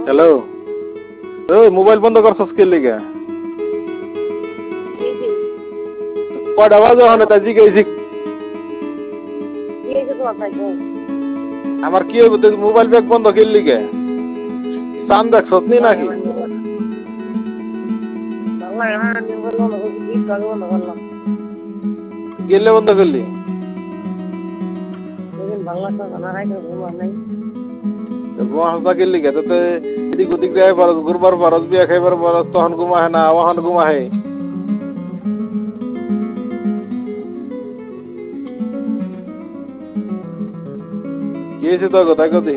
Hello, ওই mobile বন্ধ করছস কে লিগা? কয়টা বাজে ওখানে তাই জিজ্ঞেসি? আমার কি হইব তুই মোবাইল ব্যাগ বন্ধ কে লিগা? চান দেখছস নি নাকি? গেলে বন্ধ করলি? ঘুমা কে লিগা? তো এদিক ওদিক যাই পারস, ঘুরবার পারস, বিয়া খাইবার পারস, তখন ঘুমাহে না, ওখান ঘুমাহে। কি হয়েছে তোর তাই কদি?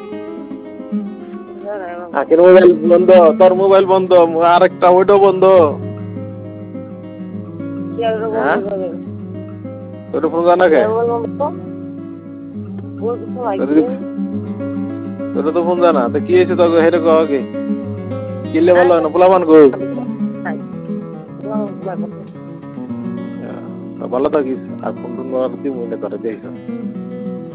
আখের মোবাইল বন্ধ, তোর মোবাইল বন্ধ, আরেকটা ওইটাও বন্ধ। তোর ফোন জানা কে? তোর তো ফোন জানা, তো কি হয়েছে তোকে হেরে কহ আগে? কিনলে ভালো হয় না, পোলাপান কই? ভালো থাকিস, আর ফোন টোন দিব মনে করে দেখছ।